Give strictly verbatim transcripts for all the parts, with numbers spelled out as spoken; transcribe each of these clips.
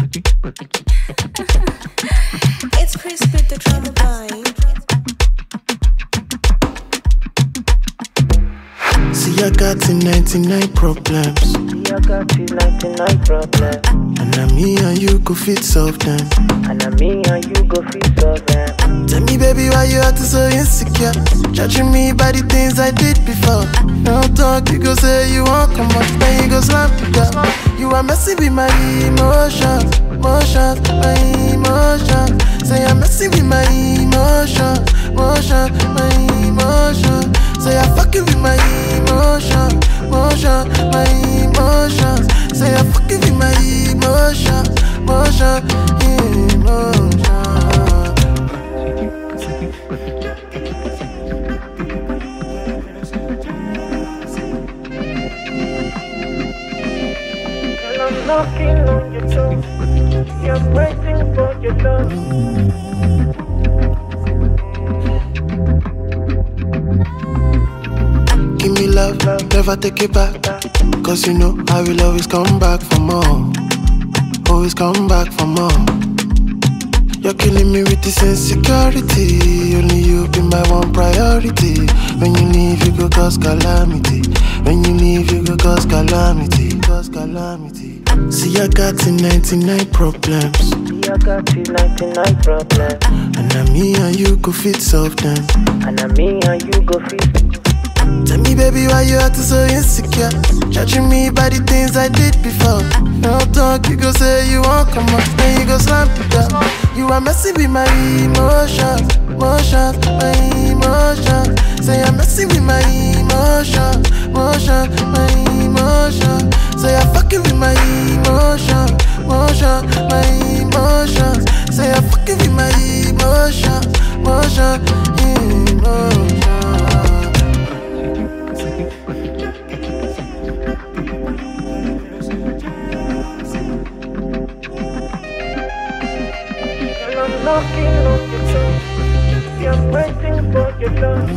It's Chris with the drama vibe. See, I got the ninety-nine problems. See, I got the ninety-nine problems. And now me and you go fit solve them. And now me and you go fit solve them. Tell me, baby, why you acting so insecure? Judging me by the things I did before. Don't talk, you go say you won't come up, then you go slam it down. You are messing with my emotions, emotions, my emotions. Say I'm messing with my emotions, emotions, my emotions. Say I'm fucking with my emotions, emotions, my emotions. Say I'm fucking with my emotions, emotions, emotions. Knocking on your door, you're waiting for your love. Give me love, never take it back. Cause you know I will always come back for more. Always come back for more. You're killing me with this insecurity. Only you be my one priority. When you leave, you go cause calamity. When you leave, you go cause calamity. Cause calamity. See, I got the ninety-nine problems. See, I got the ninety-nine problems. And now me and you go fit solve them. And now me and you go fit. Tell me, baby, why you acting so insecure? Judging me by the things I did before. Don't talk, you go say you won't come up, then you go slam it down. You are messing with my emotions, emotions, my emotions. Say I'm messing with my emotions, emotions, my emotions. Say I'm fucking with my emotions, emotions, my emotions. Say I'm fucking with my emotions, emotions, emotions. Knocking on your door, you're waiting for your love.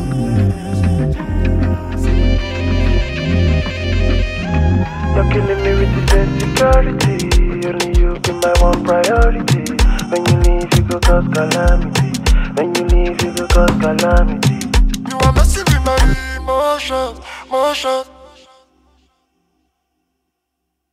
You're killing me with this insecurity. Only you be my one priority. When you leave, you go cause calamity. When you leave, you go cause calamity. You are messing with my emotions, emotions.